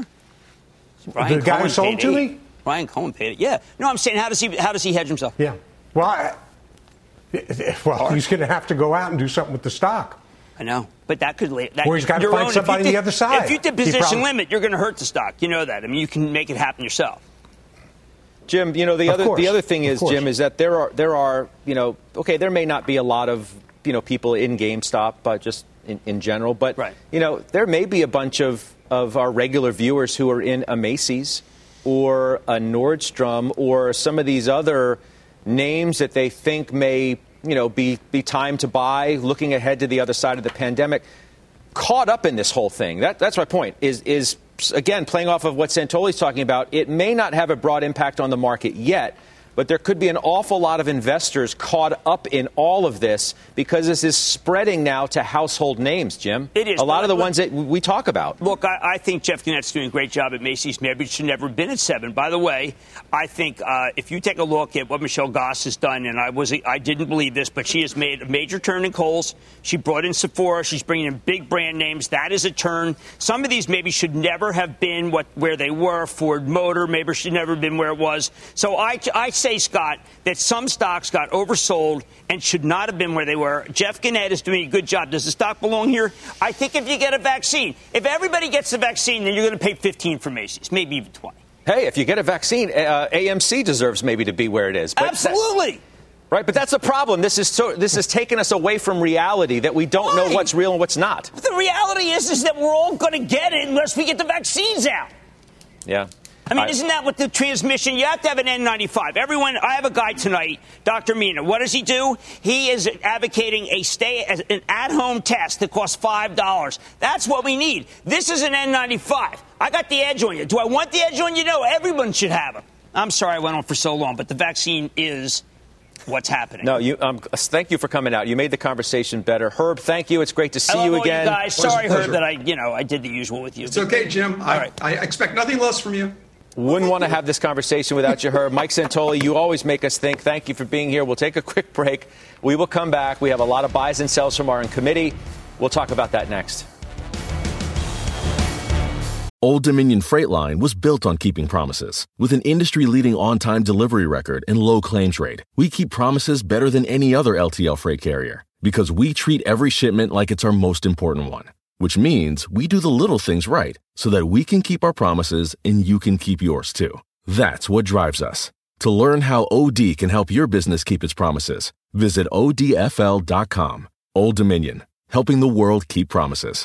S5: The guy who sold to me?
S11: Brian Cohen paid it. Yeah. No, I'm saying how does he how does he hedge himself?
S5: Yeah. Well, I, well, he's going to have to go out and do something with the stock.
S11: I know, but that could that,
S5: Or he's got to
S11: your
S5: find
S11: own-
S5: somebody
S11: if you
S5: on the
S11: did-
S5: other side.
S11: If you did
S5: He
S11: position
S5: probably-
S11: limit, you're going to hurt the stock. You know that. I mean, you can make it happen yourself.
S3: Jim, you know, the
S5: Of
S3: other
S5: course.
S3: the other thing
S5: Of
S3: is,
S5: course.
S3: Jim, is that there are there are, you know, okay, there may not be a lot of, you know, people in GameStop, but just in, in general. But,
S11: right.
S3: you know, there may be a bunch of, of our regular viewers who are in a Macy's or a Nordstrom or some of these other names that they think may, you know, be, be time to buy, looking ahead to the other side of the pandemic, caught up in this whole thing. That, that's my point, is, is, again, playing off of what Santoli's talking about, it may not have a broad impact on the market yet, but there could be an awful lot of investors caught up in all of this because this is spreading now to household names, Jim.
S11: It is.
S3: A lot
S11: look,
S3: of the ones that we talk about.
S11: Look, I, I think Jeff Gannett's doing a great job at Macy's. Maybe it should never have been at seven. By the way, I think uh, if you take a look at what Michelle Goss has done, and I was I didn't believe this, but she has made a major turn in Kohl's. She brought in Sephora. She's bringing in big brand names. That is a turn. Some of these maybe should never have been what where they were. Ford Motor maybe should never have been where it was. So I, I say, Scott, that some stocks got oversold and should not have been where they were. Jeff Gannett is doing a good job. Does the stock belong here? I think if you get a vaccine, if everybody gets the vaccine, then you're going to pay fifteen for Macy's, maybe even twenty.
S3: Hey, if you get a vaccine, uh, A M C deserves maybe to be where it is. But
S11: Absolutely.
S3: That, right, but that's the problem. This is so. This has taken us away from reality that we don't
S11: Why?
S3: know what's real and what's not.
S11: But the reality is, is that we're all going to get it unless we get the vaccines out.
S3: Yeah.
S11: I mean,
S3: I,
S11: isn't that what the transmission? You have to have an N ninety-five. Everyone, I have a guy tonight, Doctor Mina. What does he do? He is advocating a stay, an at-home test that costs five dollars. That's what we need. This is an N ninety-five. I got the edge on you. Do I want the edge on you? No, everyone should have them. I'm sorry I went on for so long, but the vaccine is what's happening.
S3: No, you. Um, thank you for coming out. You made the conversation better. Herb, thank you. It's great to see
S11: I love
S3: you
S11: all
S3: again.
S11: You guys. Sorry, Herb, that I, you know, I did the usual with you.
S10: It's okay, Jim. I,
S11: right.
S10: I expect nothing less from you.
S3: Wouldn't want to have this conversation without you, Herb. Mike Santoli, you always make us think. Thank you for being here. We'll take a quick break. We will come back. We have a lot of buys and sells from our in committee. We'll talk about that next.
S12: Old Dominion Freight Line was built on keeping promises. With an industry-leading on-time delivery record and low claims rate, we keep promises better than any other L T L freight carrier. Because we treat every shipment like it's our most important one. Which means we do the little things right so that we can keep our promises and you can keep yours too. That's what drives us. To learn how O D can help your business keep its promises, visit O D F L dot com. Old Dominion, helping the world keep promises.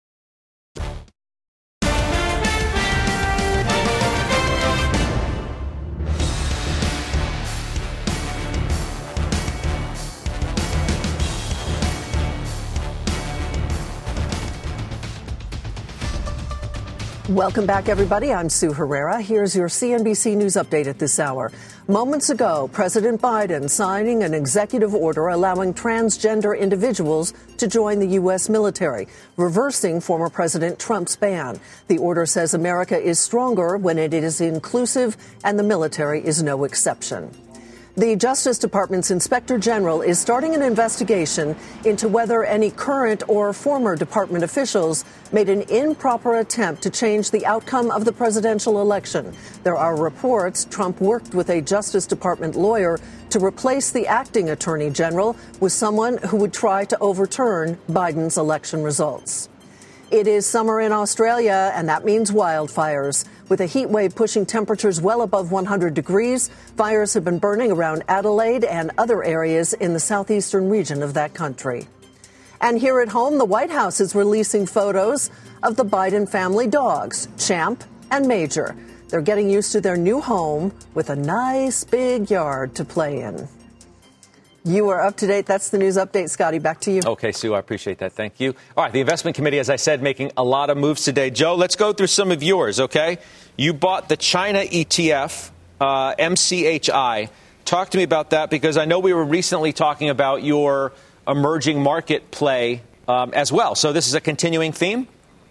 S13: Welcome back, everybody. I'm Sue Herrera. Here's your C N B C News update at this hour. Moments ago, President Biden signing an executive order allowing transgender individuals to join the U S military, reversing former President Trump's ban. The order says America is stronger when it is inclusive, and the military is no exception. The Justice Department's Inspector General is starting an investigation into whether any current or former department officials made an improper attempt to change the outcome of the presidential election. There are reports Trump worked with a Justice Department lawyer to replace the acting attorney general with someone who would try to overturn Biden's election results. It is summer in Australia, and that means wildfires. With a heat wave pushing temperatures well above one hundred degrees, fires have been burning around Adelaide and other areas in the southeastern region of that country. And here at home, the White House is releasing photos of the Biden family dogs, Champ and Major. They're getting used to their new home with a nice big yard to play in. You are up to date. That's the news update. Scotty, back to you.
S3: Okay, Sue, I appreciate that. Thank you. All right, the investment committee, as I said, making a lot of moves today. Joe, let's go through some of yours, okay? You bought the China E T F, uh, M C H I. Talk to me about that, because I know we were recently talking about your emerging market play um, as well. So this is a continuing theme?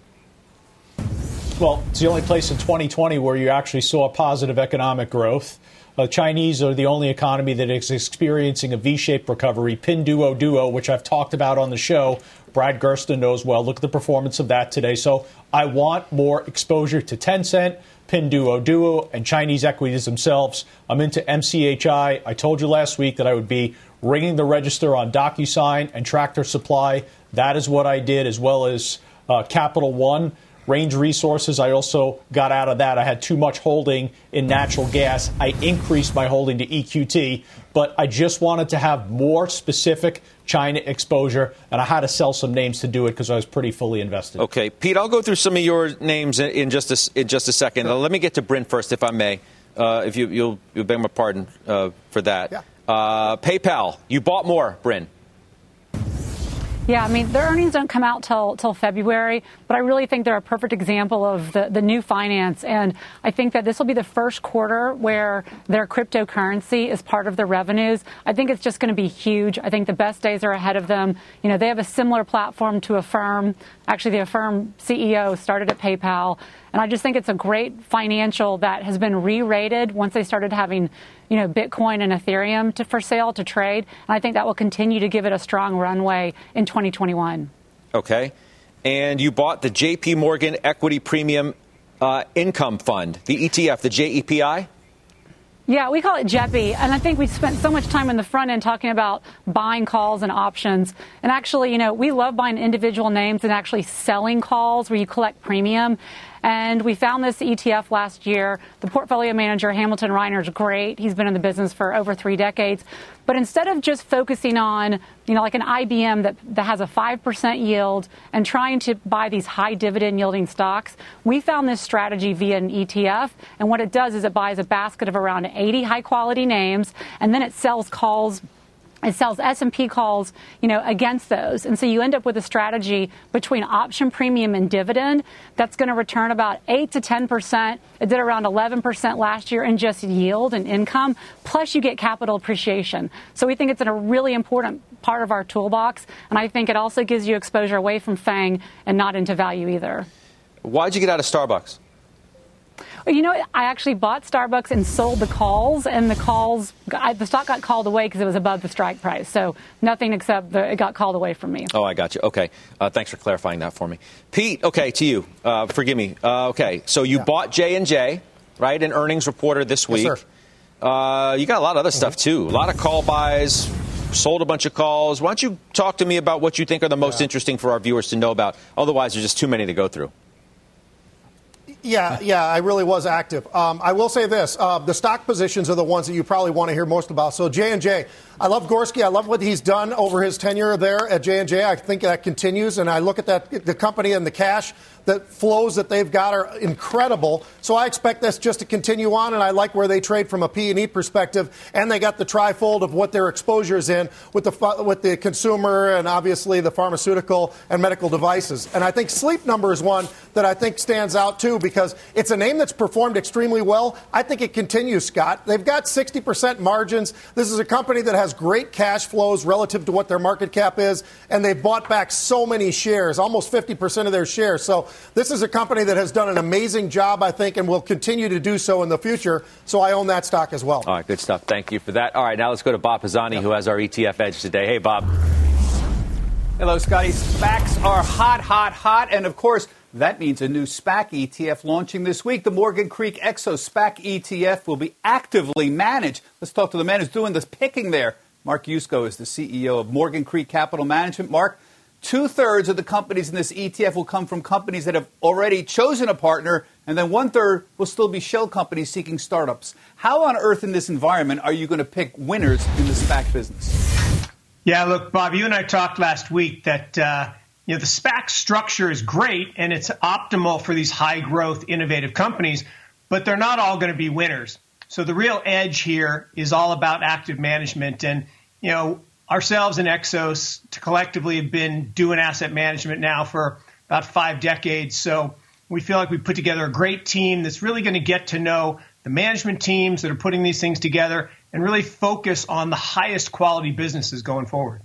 S8: Well, it's the only place in twenty twenty where you actually saw positive economic growth. The uh, Chinese are the only economy that is experiencing a V-shaped recovery. Pinduoduo, which I've talked about on the show, Brad Gersten knows well. Look at the performance of that today. So I want more exposure to Tencent, Pinduoduo, and Chinese equities themselves. I'm into M C H I. I told you last week that I would be ringing the register on DocuSign and Tractor Supply. That is what I did, as well as uh, Capital One. Range Resources, I also got out of that. I had too much holding in natural gas. I increased my holding to E Q T, but I just wanted to have more specific China exposure, and I had to sell some names to do it because I was pretty fully invested.
S3: Okay, Pete, I'll go through some of your names in, in just a, in just a second. Uh, let me get to Bryn first, if I may, uh, if you, you'll, you'll beg my pardon uh, for that.
S6: Yeah.
S3: Uh, PayPal, you bought more, Bryn.
S7: Yeah, I mean, their earnings don't come out till till February, but I really think they're a perfect example of the, the new finance. And I think that this will be the first quarter where their cryptocurrency is part of their revenues. I think it's just going to be huge. I think the best days are ahead of them. You know, they have a similar platform to Affirm. Actually, the Affirm C E O started at PayPal. And I just think it's a great financial that has been re-rated once they started having, you know, Bitcoin and Ethereum to, for sale to trade. And I think that will continue to give it a strong runway in twenty twenty-one.
S3: Okay. And you bought the J P Morgan Equity Premium uh, Income Fund, the E T F, the J E P I?
S7: Yeah, we call it J E P I, and I think we spent so much time in the front end talking about buying calls and options. And actually, you know, we love buying individual names and actually selling calls where you collect premium. And we found this E T F last year. The portfolio manager, Hamilton Reiner, is great. He's been in the business for over three decades. But instead of just focusing on, you know, like an I B M that, that has a five percent yield and trying to buy these high dividend yielding stocks, we found this strategy via an E T F. And what it does is it buys a basket of around eighty high quality names, and then it sells calls. It sells S and P calls, you know, against those. And so you end up with a strategy between option premium and dividend that's going to return about eight to ten percent. It did around eleven percent last year in just yield and income. Plus you get capital appreciation. So we think it's a really important part of our toolbox. And I think it also gives you exposure away from FANG and not into value either.
S3: Why'd you get out of Starbucks?
S7: You know, I actually bought Starbucks and sold the calls, and the calls, I, the stock got called away because it was above the strike price. So nothing except the, it got called away from me.
S3: Oh, I got you. Okay. Uh, thanks for clarifying that for me. Pete, okay, to you. Uh, forgive me. Uh, okay, so you yeah. bought J and J, right, an earnings reporter this week.
S6: Yes, sir.
S3: Uh, you got a lot of other mm-hmm. stuff, too. A lot of call buys, sold a bunch of calls. Why don't you talk to me about what you think are the most yeah. interesting for our viewers to know about? Otherwise, there's just too many to go through.
S6: Yeah, yeah, I really was active. Um, I will say this. Uh, the stock positions are the ones that you probably want to hear most about. So J and J, I love Gorski. I love what he's done over his tenure there at J and J. I think that continues. And I look at that, the company and the cash that flows that they've got are incredible. So I expect this just to continue on. And I like where they trade from a P and E perspective. And they got the trifold of what their exposure is in with the, with the consumer and obviously the pharmaceutical and medical devices. And I think Sleep Number is one that I think stands out, too, because it's a name that's performed extremely well. I think it continues, Scott. They've got sixty percent margins. This is a company that has great cash flows relative to what their market cap is, and they've bought back so many shares, almost fifty percent of their shares. So this is a company that has done an amazing job, I think, and will continue to do so in the future. So I own that stock as well.
S3: All right, good stuff. Thank you for that. All right, now let's go to Bob Pisani, yeah. who has our E T F edge today. Hey, Bob.
S14: Hello, Scotty. SPACs are hot, hot, hot. And, of course, that means a new SPAC E T F launching this week. The Morgan Creek Exo SPAC E T F will be actively managed. Let's talk to the man who's doing this picking there. Mark Yusko is the C E O of Morgan Creek Capital Management. Mark, two-thirds of the companies in this E T F will come from companies that have already chosen a partner, and then one-third will still be shell companies seeking startups. How on earth in this environment are you going to pick winners in the SPAC business?
S15: Yeah, look, Bob, you and I talked last week that uh, you know the SPAC structure is great and it's optimal for these high-growth, innovative companies, but they're not all going to be winners. So the real edge here is all about active management. And, you know, ourselves and Exos collectively have been doing asset management now for about five decades. So we feel like we put together a great team that's really going to get to know the management teams that are putting these things together and really focus on the highest quality businesses going forward.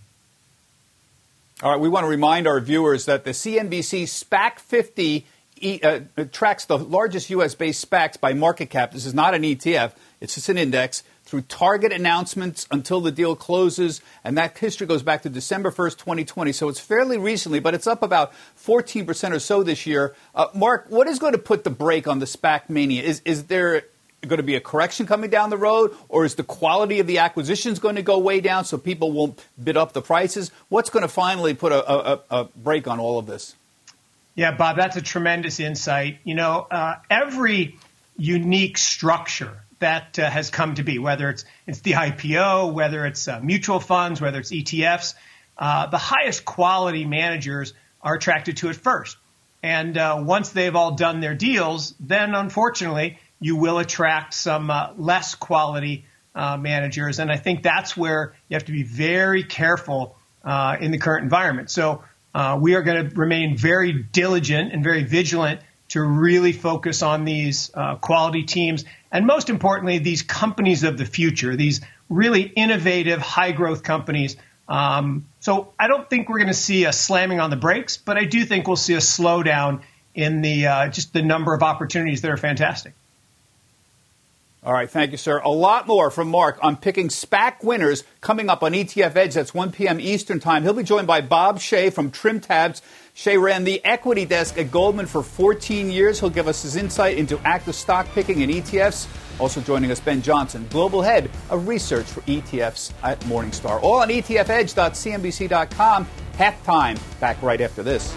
S14: All right, we want to remind our viewers that the C N B C SPAC fifty uh, tracks the largest U S-based SPACs by market cap. This is not an E T F. It's just an index through target announcements until the deal closes. And that history goes back to December first, twenty twenty. So it's fairly recently, but it's up about fourteen percent or so this year. Uh, Mark, what is going to put the brake on the SPAC mania? Is, is there going to be a correction coming down the road, or is the quality of the acquisitions going to go way down so people won't bid up the prices? What's going to finally put a, a, a brake on all of this?
S15: Yeah, Bob, that's a tremendous insight. You know, uh, every unique structure that uh, has come to be, whether it's it's the I P O, whether it's uh, mutual funds, whether it's E T Fs, uh, the highest quality managers are attracted to it first. And uh, once they've all done their deals, then unfortunately you will attract some uh, less quality uh, managers. And I think that's where you have to be very careful uh, in the current environment. So uh, we are going to remain very diligent and very vigilant to really focus on these uh, quality teams. And most importantly, these companies of the future, these really innovative, high growth companies. Um, so I don't think we're going to see a slamming on the brakes, but I do think we'll see a slowdown in the uh, just the number of opportunities that are fantastic.
S14: All right. Thank you, sir. A lot more from Mark on picking SPAC winners coming up on E T F Edge. That's one p.m. Eastern time. He'll be joined by Bob Shea from Trim Tabs. Shea ran the equity desk at Goldman for fourteen years. He'll give us his insight into active stock picking and E T Fs. Also joining us, Ben Johnson, Global Head of Research for E T Fs at Morningstar. All on E T F edge dot C N B C dot com. Halftime. Back right after this.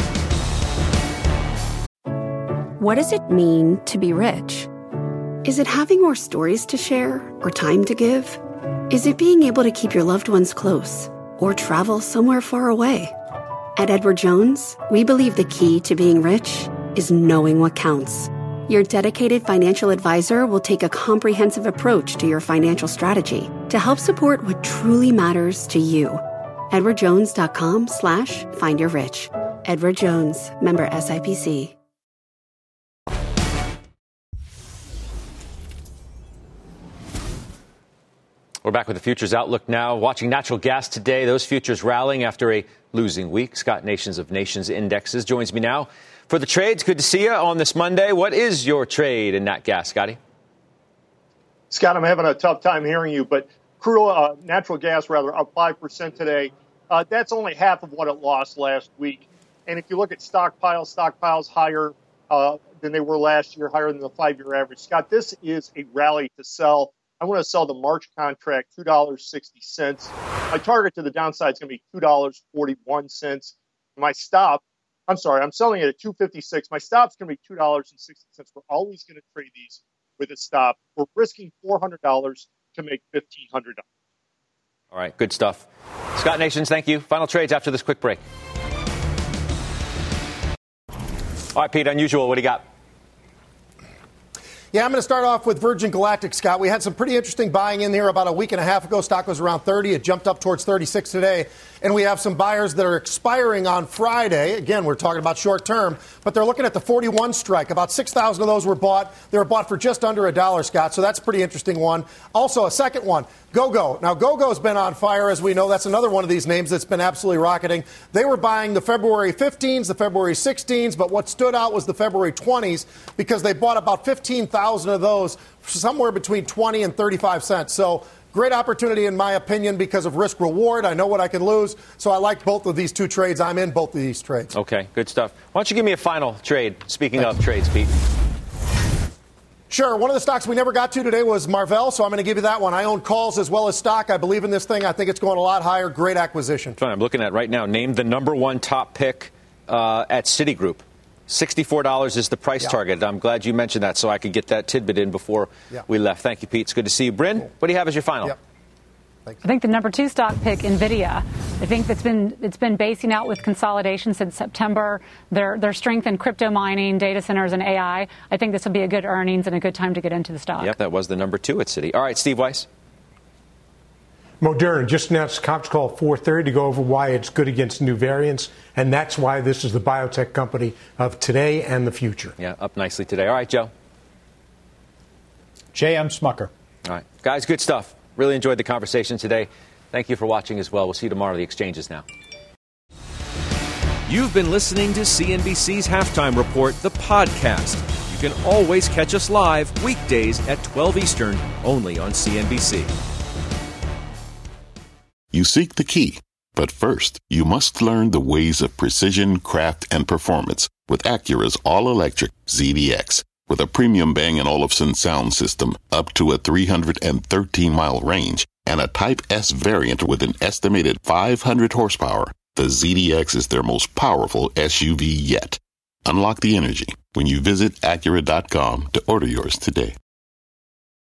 S16: What does it mean to be rich? Is it having more stories to share or time to give? Is it being able to keep your loved ones close or travel somewhere far away? At Edward Jones, we believe the key to being rich is knowing what counts. Your dedicated financial advisor will take a comprehensive approach to your financial strategy to help support what truly matters to you. edward jones dot com slash find your rich. Edward Jones, member S I P C.
S3: We're back with the futures outlook now. Watching natural gas today, those futures rallying after a losing week. Scott Nations of Nations Indexes joins me now for the trades. Good to see you on this Monday. What is your trade in nat gas, Scotty?
S17: Scott, I'm having a tough time hearing you, but crude, uh, natural gas, rather, up five percent today. Uh, that's only half of what it lost last week. And if you look at stockpiles, stockpiles higher uh, than they were last year, higher than the five-year average. Scott, this is a rally to sell. I want to sell the March contract, two dollars and sixty cents. My target to the downside is going to be two dollars and forty-one cents. My stop, I'm sorry, I'm selling it at two dollars and fifty-six cents. My stop's going to be two dollars and sixty cents. We're always going to trade these with a stop. We're risking four hundred dollars to make fifteen hundred dollars.
S3: All right, good stuff. Scott Nations, thank you. Final trades after this quick break. All right, Pete, unusual. What do you got?
S6: Yeah, I'm going to start off with Virgin Galactic, Scott. We had some pretty interesting buying in here about a week and a half ago. Stock was around thirty. It jumped up towards thirty-six today. And we have some buyers that are expiring on Friday. Again, we're talking about short term, but they're looking at the forty-one strike. About six thousand of those were bought. They were bought for just under a dollar, Scott. So that's a pretty interesting one. Also, a second one, GoGo. Now, GoGo's been on fire, as we know. That's another one of these names that's been absolutely rocketing. They were buying the February fifteens, the February sixteens, but what stood out was the February twenties because they bought about fifteen thousand of those somewhere between twenty and thirty-five cents. So great opportunity, in my opinion, because of risk reward. I know what I can lose. So I like both of these two trades. I'm in both of these trades.
S3: Okay, good stuff. Why don't you give me a final trade? Speaking Thanks. of trades, Pete.
S6: Sure. One of the stocks we never got to today was Marvell, so I'm going to give you that one. I own calls as well as stock. I believe in this thing. I think it's going a lot higher. Great acquisition.
S3: Fine. I'm looking at right now. Name the number one top pick uh, at Citigroup. sixty-four dollars is the price yeah. target. I'm glad you mentioned that so I could get that tidbit in before yeah. we left. Thank you, Pete. It's good to see you. Bryn, cool. What do you have as your final?
S6: Yep.
S7: I think the number two stock pick, NVIDIA. I think that's been it's been basing out with consolidation since September. Their their strength in crypto mining, data centers, and A I. I think this will be a good earnings and a good time to get into the stock.
S3: Yep, that was the number two at Citi. All right, Steve Weiss.
S5: Moderna just announced a conference call at four thirty to go over why it's good against new variants, and that's why this is the biotech company of today and the future.
S3: Yeah, up nicely today. All right, Joe.
S8: J M. Smucker.
S3: All right, guys, good stuff. Really enjoyed the conversation today. Thank you for watching as well. We'll see you tomorrow. The exchanges now.
S18: You've been listening to C N B C's Halftime Report, the podcast. You can always catch us live weekdays at twelve Eastern, only on C N B C.
S19: You seek the key, but first, you must learn the ways of precision, craft, and performance with Acura's all-electric Z D X. With a premium Bang and Olufsen sound system up to a three hundred thirteen mile range and a Type S variant with an estimated five hundred horsepower, the Z D X is their most powerful S U V yet. Unlock the energy when you visit Acura dot com to order yours today.